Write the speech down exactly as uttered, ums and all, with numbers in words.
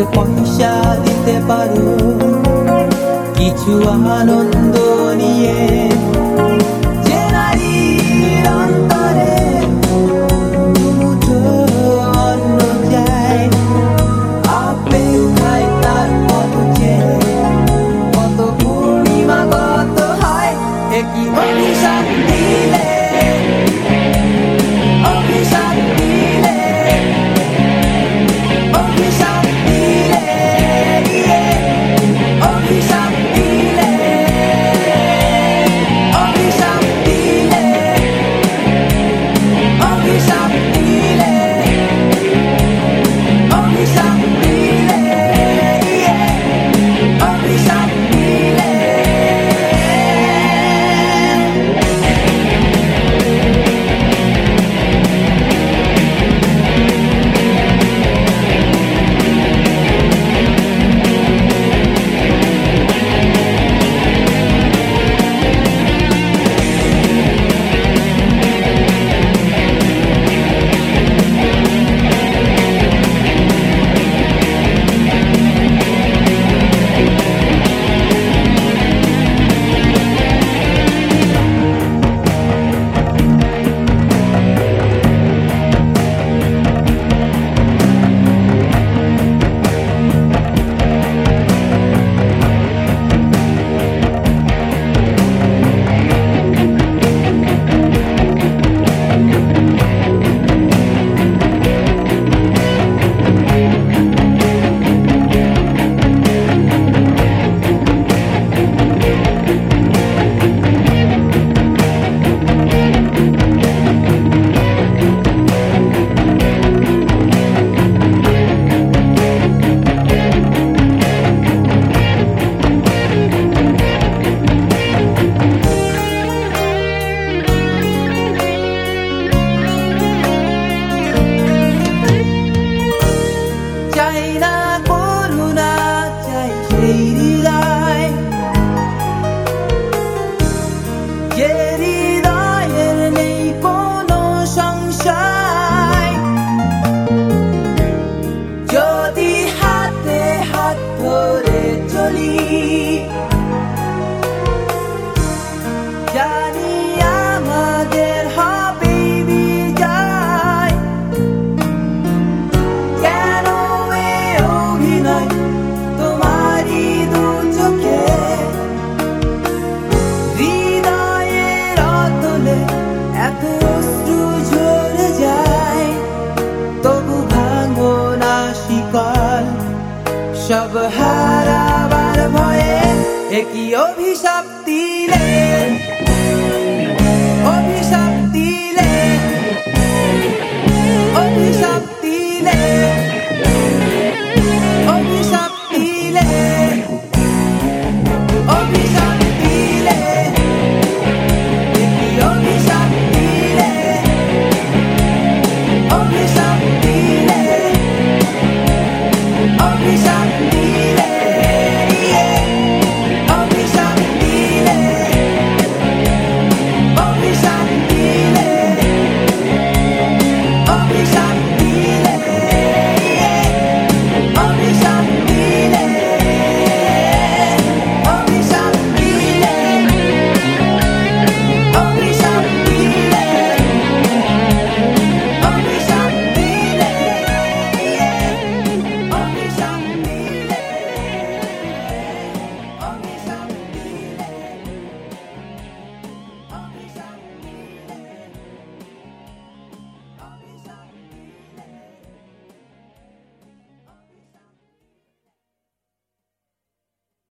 পয়সা দিতে পারো কিছু আনন্দ নিয়ে, যে নারীর অন্তরে মুঠো অন্ন যায়, অপেক্ষায় তার পথ চেয়ে কত পূর্ণিমাগত হয়। একই অভিশাপ দিলে অভিশাপ দিলে অভিশাপ দিলে অভিশাপ দিলে অভিশাপ দিলে অভিশাপ দিলে অভিশাপ দিলে অভিশাপ দিলে জানি আমাদের হবে বিজয়, কেন এ অভিনয় তোমারই দু চোখে, হৃদয়ের অতলে এত অশ্রু ঝরে যায়, তবু ভাঙো না শিকল সব হারাবার ভয়ে। একই অভিশাপ দিলে অভিশাপ দিলে অভিশাপ দিলে